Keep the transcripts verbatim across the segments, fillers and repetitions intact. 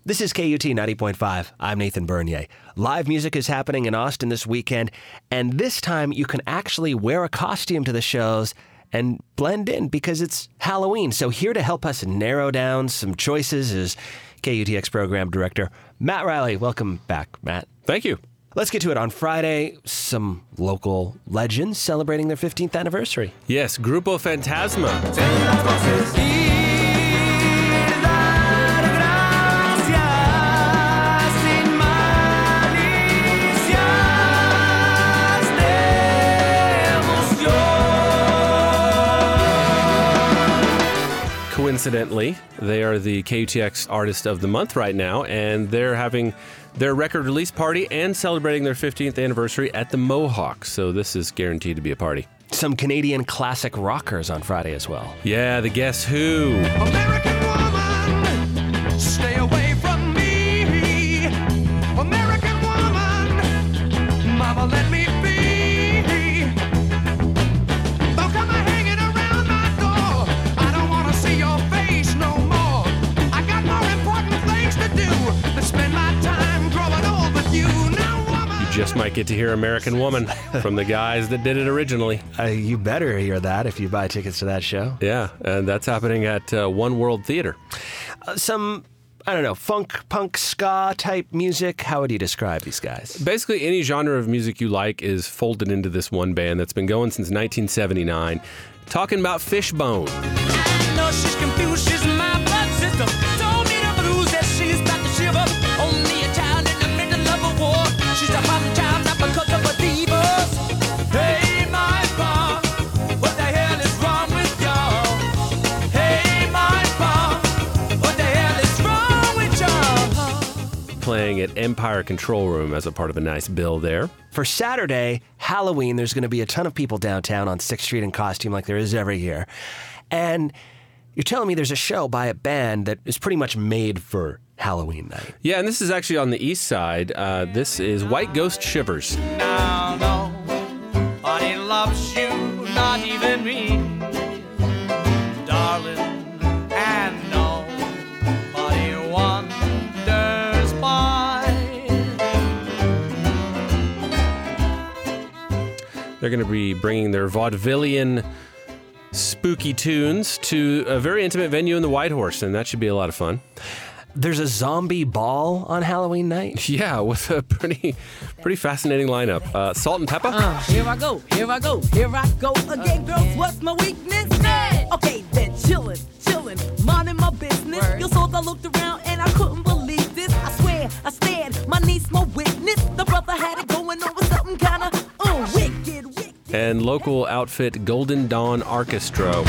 This is K U T ninety point five. I'm Nathan Bernier. Live music is happening in Austin this weekend, and this time you can actually wear a costume to the shows and blend in because it's Halloween. So here to help us narrow down some choices is K U T X program director Matt Riley. Welcome back, Matt. Thank you. Let's get to it. On Friday, some local legends celebrating their fifteenth anniversary. Yes, Grupo Fantasma. Coincidentally, they are the K U T X Artist of the Month right now, and they're having their record release party and celebrating their fifteenth anniversary at the Mohawk. So this is guaranteed to be a party. Some Canadian classic rockers on Friday as well. Yeah, the Guess Who. American woman, stay away from me. American woman, mama, let me be. Don't come a hanging around my door. I don't want to see your face no more. I got more important things to do than spend my time growing old with you. Now, woman. You just might get to hear American Woman from the guys that did it originally. Uh, you better hear that if you buy tickets to that show. Yeah, and that's happening at uh, One World Theater. Uh, some, I don't know, funk, punk, ska type music. How would you describe these guys? Basically, any genre of music you like is folded into this one band that's been going since nineteen seventy-nine. Talking about Fishbone. I know she's confused, she's my blood sister. Told me the blues that she's about to shiver. Only a child in the middle of a war. She's a hot child, not because of her divas. Hey, my pa, what the hell is wrong with y'all? Hey, my pa, what the hell is wrong with y'all? Playing at Empire Control Room as a part of a nice bill there. For Saturday, Halloween, there's going to be a ton of people downtown on sixth street in costume like there is every year. And you're telling me there's a show by a band that is pretty much made for Halloween night. Yeah, and this is actually on the east side. Uh, this is White Ghost Shivers. Now nobody loves you, not even me, darling, and nobody wonders why. They're going to be bringing their vaudevillian spooky tunes to a very intimate venue in the White Horse, and that should be a lot of fun. There's a zombie ball on Halloween night. Yeah, with a pretty pretty fascinating lineup. Uh, Salt and Pepper. Uh, here I go, here I go, here I go again, girls. What's my weakness? Okay, then chillin', chillin', minding my business. Your souls, I looked around and I couldn't believe this. I swear, I stared, my niece, my witness. The brother had it going on with something kinda uh, wicked, wicked. And local outfit Golden Dawn Orchestra.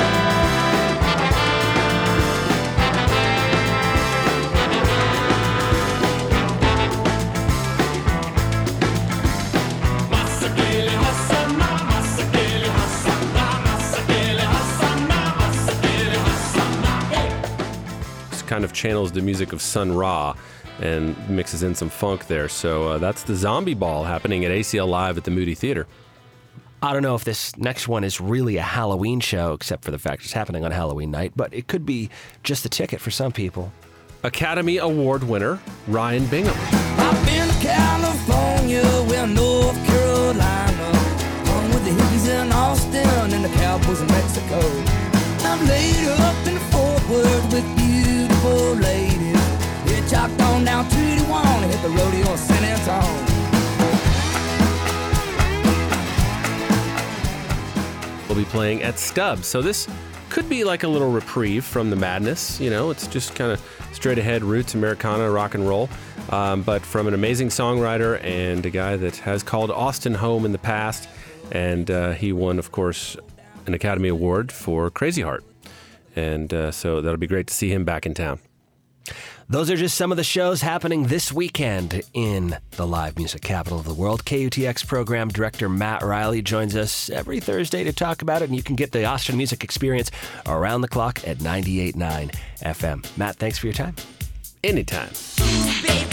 Kind of channels the music of Sun Ra and mixes in some funk there. So uh, that's the Zombie Ball happening at A C L Live at the Moody Theater. I don't know if this next one is really a Halloween show, except for the fact it's happening on Halloween night, but it could be just a ticket for some people. Academy Award winner Ryan Bingham. I've been to California, well, North Carolina, hung with the hippies in Austin and the cowboys in Mexico. I'm laid up in the Fort Worth with beautiful ladies. Hitchhiked on down to Tijuana, hit the rodeo in San Antonio. Will be playing at Stubbs. So this could be like a little reprieve from the madness. You know, it's just kind of straight ahead roots, Americana, rock and roll. Um, but from an amazing songwriter and a guy that has called Austin home in the past. And uh, he won, of course, an Academy Award for Crazy Heart. And uh, so that'll be great to see him back in town. Those are just some of the shows happening this weekend in the live music capital of the world. K U T X program director Matt Riley joins us every Thursday to talk about it, and you can get the Austin music experience around the clock at ninety-eight point nine F M. Matt, thanks for your time. Anytime. Baby.